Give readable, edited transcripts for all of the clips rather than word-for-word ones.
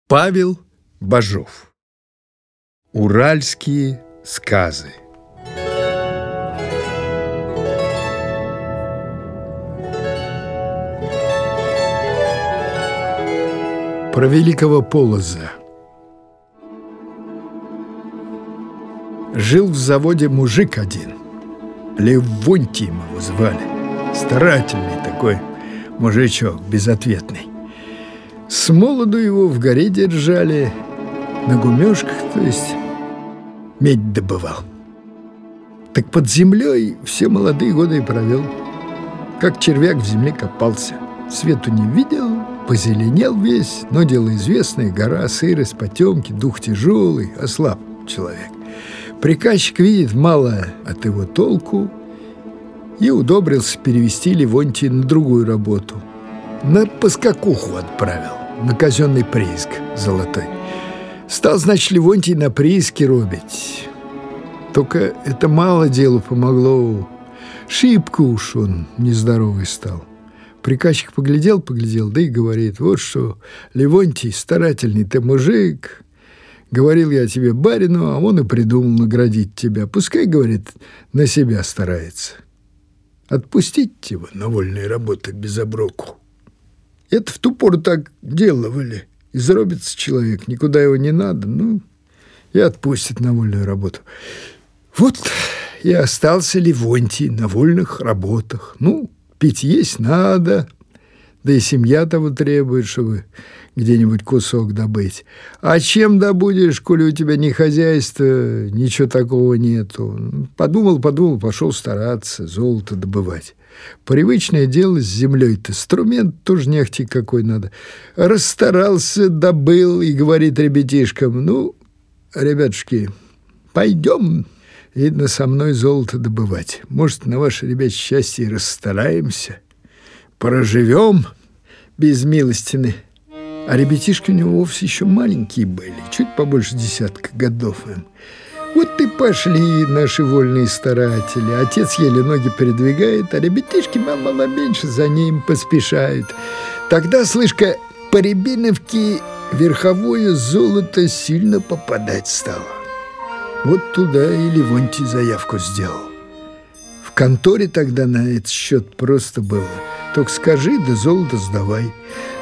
Павел Бажов. Уральские сказы. Про великого Полоза. Жил в заводе мужик один. Левонтием его звали. Старательный такой мужичок, безответный. С молоду его в горе держали, на гумёшках, то есть медь добывал. Так под землей все молодые годы и провел. Как червяк в земле копался. Свету не видел, позеленел весь, но дело известное: гора, сырость, потемки, дух тяжелый, ослаб человек. Приказчик видит мало от его толку и удобрился перевести Левонтия на другую работу. На поскакуху отправил, на казенный прииск золотой. Стал, значит, Левонтий на прииске робить. Только это мало делу помогло. Шибко уж он нездоровый стал. Приказчик поглядел, да и говорит: вот что, Левонтий, старательный ты мужик, говорил я тебе барину, а он и придумал наградить тебя. Пускай, говорит, на себя старается. Отпустить его на вольные работы без оброку. Это в ту пору так делали. Изробится человек, никуда его не надо, и отпустит на вольную работу. Вот и остался Левонтий на вольных работах. Пить есть надо, да и семья того требует, чтобы где-нибудь кусок добыть. А чем добудешь, коли у тебя ни хозяйства, ничего такого нету? Подумал, пошел стараться золото добывать. Привычное дело с землей-то, инструмент тоже не ахти какой надо. Расстарался, добыл и говорит ребятишкам: ребятушки, пойдем, видно, со мной золото добывать. Может, на ваше, ребят, счастье и расстараемся, проживем без милостины. А ребятишки у него вовсе еще маленькие были, чуть побольше 10 годов им. Вот и пошли наши вольные старатели. Отец еле ноги передвигает, а ребятишки мало меньше за ним поспешают. Тогда, слышь-ка, по Рябиновке верховое золото сильно попадать стало. Вот туда и Левонтий заявку сделал. В конторе тогда на этот счет просто было: только скажи, да золото сдавай.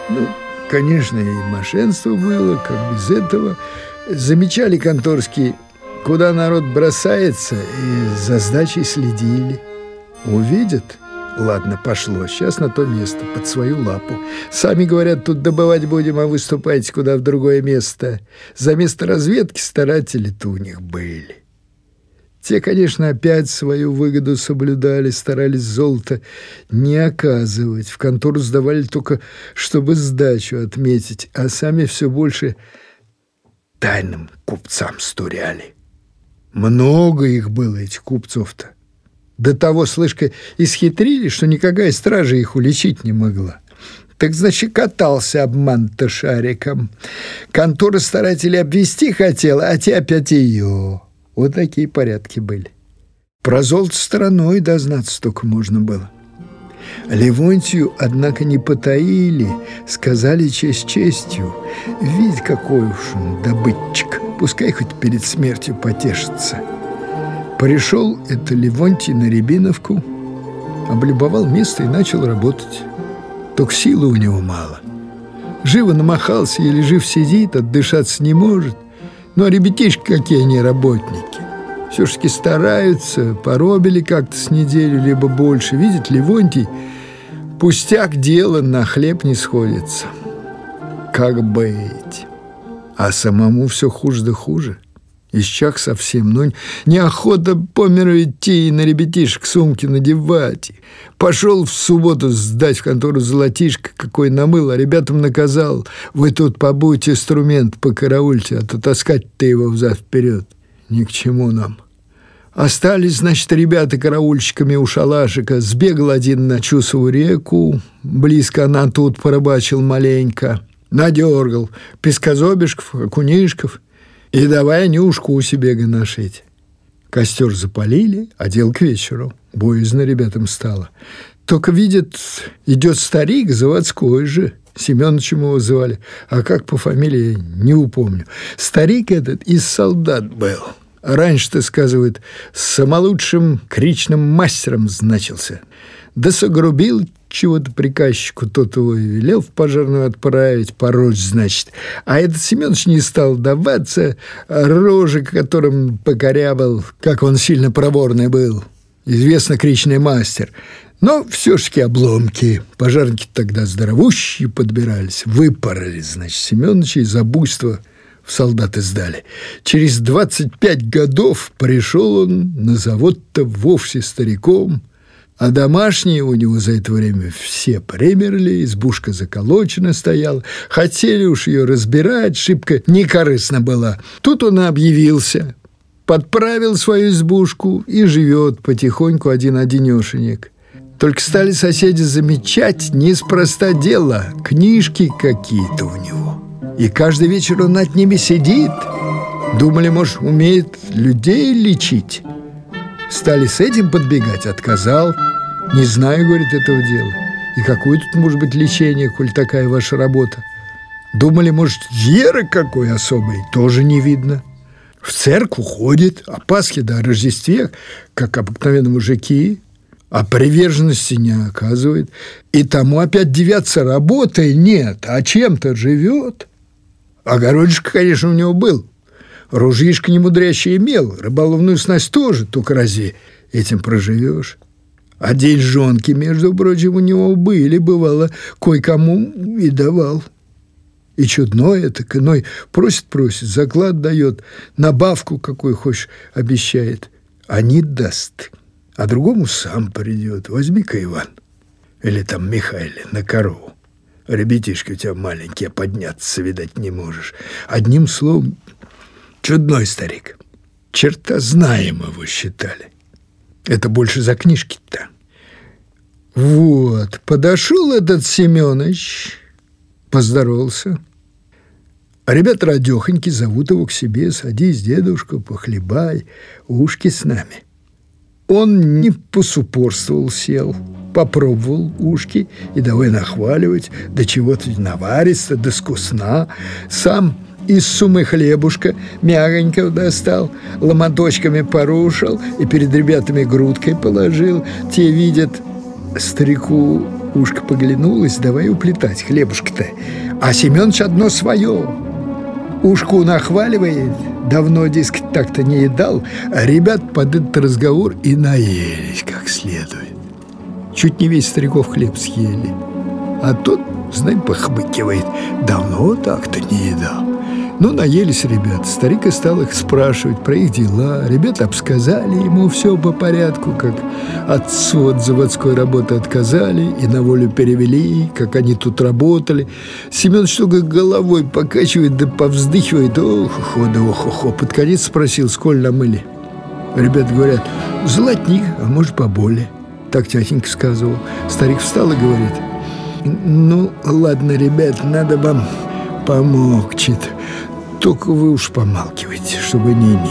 Конечно, и мошенство было, как без этого. Замечали конторские, куда народ бросается, и за сдачей следили. Увидят: ладно, пошло, сейчас на то место, под свою лапу. Сами говорят, тут добывать будем, а вы ступайте куда в другое место. За место разведки старатели-то у них были. Те, конечно, опять свою выгоду соблюдали, старались золото не оказывать. В контору сдавали только, чтобы сдачу отметить, а сами все больше тайным купцам стуряли. Много их было, этих купцов-то. До того, слышь-ка, исхитрили, что никакая стража их уличить не могла. Так, значит, катался обман-то шариком. Контора старателей обвести хотела, а те опять ее. Вот такие порядки были. Про золото стороной дознаться только можно было. Левонтию, однако, не потаили, сказали честь честью: видь, какой уж он добытчик, пускай хоть перед смертью потешится. Пришел это Левонтий на Рябиновку, облюбовал место и начал работать. Только силы у него мало. Живо намахался, еле жив сидит, отдышаться не может. А ребятишки, какие они работники, все-таки стараются, поробили как-то с неделю, либо больше. Видит Левонтий, пустяк дело, на хлеб не сходится. Как быть? А самому все хуже да хуже. Исчах совсем, неохота по миру идти и на ребятишек сумки надевать. Пошел в субботу сдать в контору золотишко, какой намыл, а ребятам наказал: вы тут побудьте, инструмент покараульте, а то таскать-то его взад-вперед ни к чему нам. Остались, значит, ребята караульщиками у шалашика. Сбегал один на Чусову реку, близко она тут порыбачил маленько, надергал пескозобишков, окунишков, и давай они ушку у себе гоношить. Костер запалили, а дело к вечеру. Боязно ребятам стало. Только видят, идет старик заводской же, Семёнычем его звали, а как по фамилии не упомню. Старик этот из солдат был. Раньше-то, сказывают, самолучшим кричным мастером значился. Да согрубил чего-то приказчику, тот его и велел в пожарную отправить, порочь, значит. А этот Семёныч не стал даваться, рожи которым покорябал, как он сильно проворный был. Известно, кричный мастер. Но все-таки обломки. Пожарники тогда здоровущие подбирались. Выпороли, значит, Семёныча из-за буйства в солдаты сдали. Через 25 годов пришел он на завод-то вовсе стариком, а домашние у него за это время все примерли, избушка заколочена стояла. Хотели уж ее разбирать, шибко некорыстно была. Тут он объявился, подправил свою избушку и живет потихоньку один-одинешенек. Только стали соседи замечать, неспроста дело, книжки какие-то у него. И каждый вечер он над ними сидит. Думали, может, умеет людей лечить. Стали с этим подбегать, отказал. Не знаю, говорит, этого дела. И какое тут может быть лечение, коль такая ваша работа? Думали, может, веры какой особой, тоже не видно. В церковь ходит, о Пасхе да о Рождестве, как обыкновенные мужики, а приверженности не оказывает. И тому опять деваться работой нет, а чем-то живет. Огородишко, конечно, у него был. Ружьишко немудрящее имел, рыболовную снасть тоже, только разве этим проживешь? А деньжонки, между прочим, у него были, бывало, кое-кому и давал. И чудно это, иной просит, заклад дает, набавку какой хочешь обещает, а не даст. А другому сам придет. Возьми-ка, Иван, или там Михайле, на корову. Ребятишки у тебя маленькие, подняться, видать, не можешь. Одним словом, чудной старик. Черта знаемого считали. Это больше за книжки-то. Вот, подошел этот Семёныч, поздоровался. А ребята радёхоньки зовут его к себе: садись, дедушка, похлебай, ушки с нами. Он не посупорствовал, сел, попробовал ушки и давай нахваливать, да чего-то наваристо, да вкусна. Сам из сумы хлебушка мягонько достал, ломоточками порушил и перед ребятами грудкой положил. Те видят, старику ушко поглянулось, давай уплетать хлебушка-то. А Семёныч одно свое. Ушку нахваливает, давно, дескать, так-то не едал, а ребят под этот разговор и наелись как следует. Чуть не весь стариков хлеб съели. А тот, знай, похмыкивает, давно так-то не едал. Ну, наелись ребята. Старик и стал их спрашивать про их дела. Ребята обсказали ему все по порядку, как отцу от заводской работы отказали и на волю перевели, как они тут работали. Семёныч только головой покачивает да повздыхивает. Ох-хо, да ох-хо. Под конец спросил, сколь намыли. Ребята говорят, золотник, а может, поболее. Так тятенька сказывал. Старик встал и говорит, ну, ладно, ребят, надо вам помогчит. Только вы уж помалкивайте, чтобы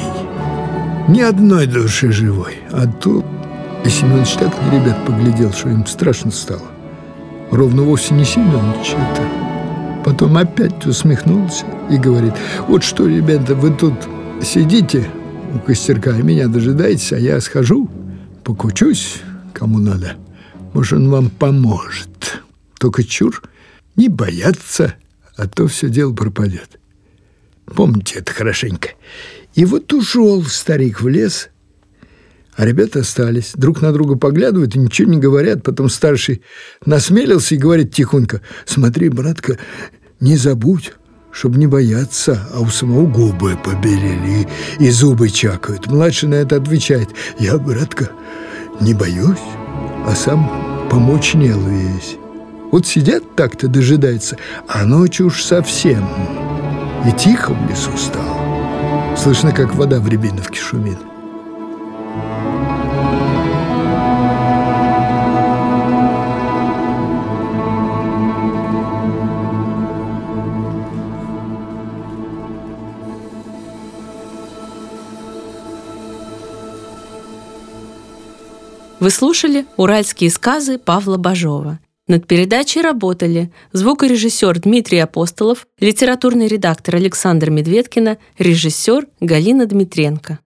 ни одной души живой. А то... И Семёныч так на ребят поглядел, что им страшно стало. Ровно вовсе не Семёныч это. Потом опять усмехнулся и говорит, вот что, ребята, вы тут сидите у костерка, меня дожидаетесь, а я схожу, покучусь, кому надо. Может, он вам поможет. Только чур, не бояться, а то все дело пропадет. Помните это хорошенько. И вот ушел старик в лес, а ребята остались. Друг на друга поглядывают и ничего не говорят. Потом старший насмелился и говорит тихонько, смотри, братка, не забудь, чтобы не бояться, а у самого губы побелели и зубы чакают. Младший на это отвечает, я, братка, не боюсь, а сам помочь не ловись. Вот сидят так-то, дожидаются, а ночью уж совсем. И тихо в лесу стало. Слышно, как вода в рябиновке шумит. Вы слушали «Уральские сказы» Павла Бажова. Над передачей работали звукорежиссер Дмитрий Апостолов, литературный редактор Александр Медведкина, режиссер Галина Дмитренко.